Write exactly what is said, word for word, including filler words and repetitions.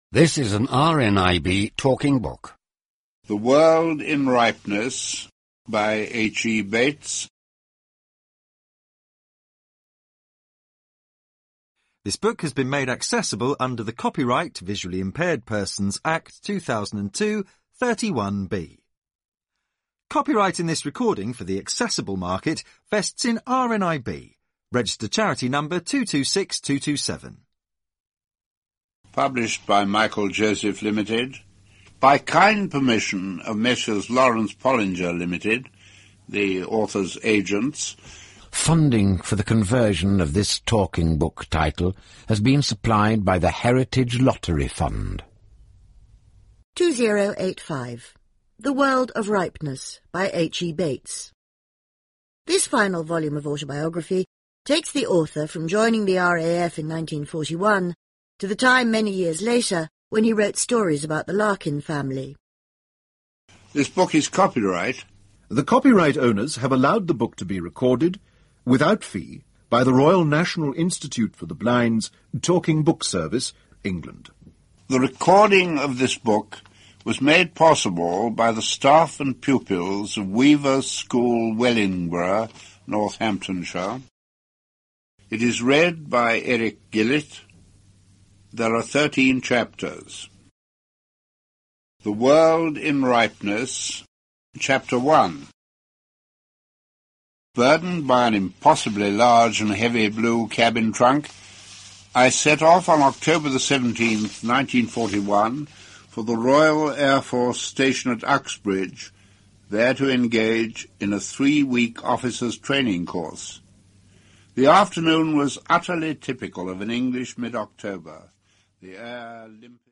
This is an R N I B talking book. The World in Ripeness by H E Bates. This book has been made accessible under the Copyright Visually Impaired Persons Act two thousand two, thirty-one B. Copyright in this recording for the accessible market vests in R N I B, registered charity number two two six two two seven. Published by Michael Joseph Limited, by kind permission of Messrs Lawrence Pollinger Limited, the author's agents. Funding for the conversion of this talking book title has been supplied by the Heritage Lottery Fund. two zero eight five. The World of Ripeness by H E Bates. This final volume of autobiography takes the author from joining the R A F in nineteen forty-one to the time many years later when he wrote stories about the Larkin family. This book is copyright. The copyright owners have allowed the book to be recorded, without fee, by the Royal National Institute for the Blind's Talking Book Service, England. The recording of this book was made possible by the staff and pupils of Weaver School, Wellingborough, Northamptonshire. It is read by Eric Gillett. There are thirteen chapters. The World in Ripeness, Chapter one. Burdened by an impossibly large and heavy blue cabin trunk, I set off on October the seventeenth, nineteen forty-one, for the Royal Air Force Station at Uxbridge, there to engage in a three-week officers' training course. The afternoon was utterly typical of an English mid-October. The air limpid.